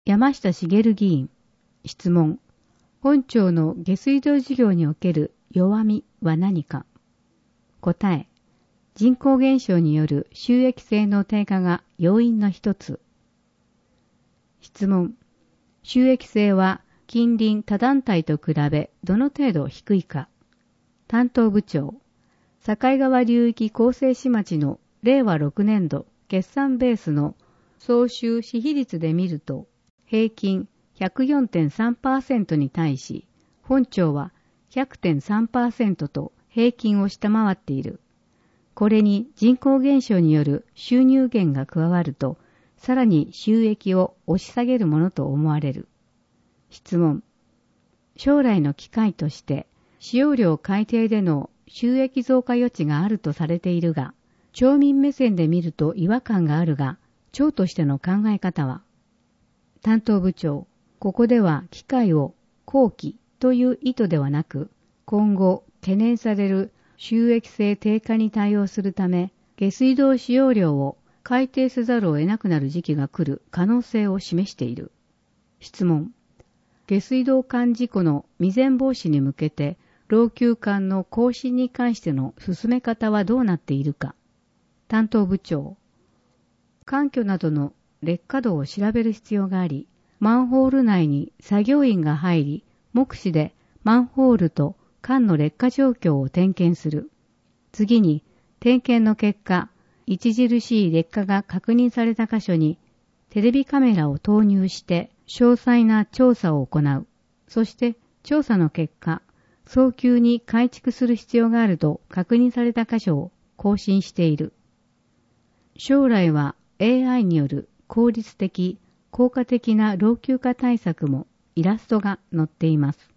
山下茂議員。質問。本庁の下水道事業における弱みは何か。答え。人口減少による収益性の低下が要因の一つ。質問。収益性は近隣他団体と比べどの程度低いか。担当部長。境川流域構成市町の令和6年度決算ベースの総収支比率で見ると、平均 104.3% に対し、本庁は 100.3% と平均を下回っている。これに人口減少による収入減が加わると、さらに収益を押し下げるものと思われる。質問。将来の機会として、使用量改定での収益増加余地があるとされているが、町民目線で見ると違和感があるが、町としての考え方は。担当部長。ここでは機会を後期という意図ではなく、今後懸念される収益性低下に対応するため、下水道使用量を改定せざるを得なくなる時期が来る可能性を示している。質問。下水道管事故の未然防止に向けて、老朽管の更新に関しての進め方はどうなっているか。担当部長。管渠などの劣化度を調べる必要があり、マンホール内に作業員が入り、目視でマンホールと管の劣化状況を点検する。次に、点検の結果、著しい劣化が確認された箇所に、テレビカメラを投入して詳細な調査を行う。そして、調査の結果、早急に改築する必要があると確認された箇所を更新している。将来は AI による効率的、効果的な老朽化対策もイラストが載っています。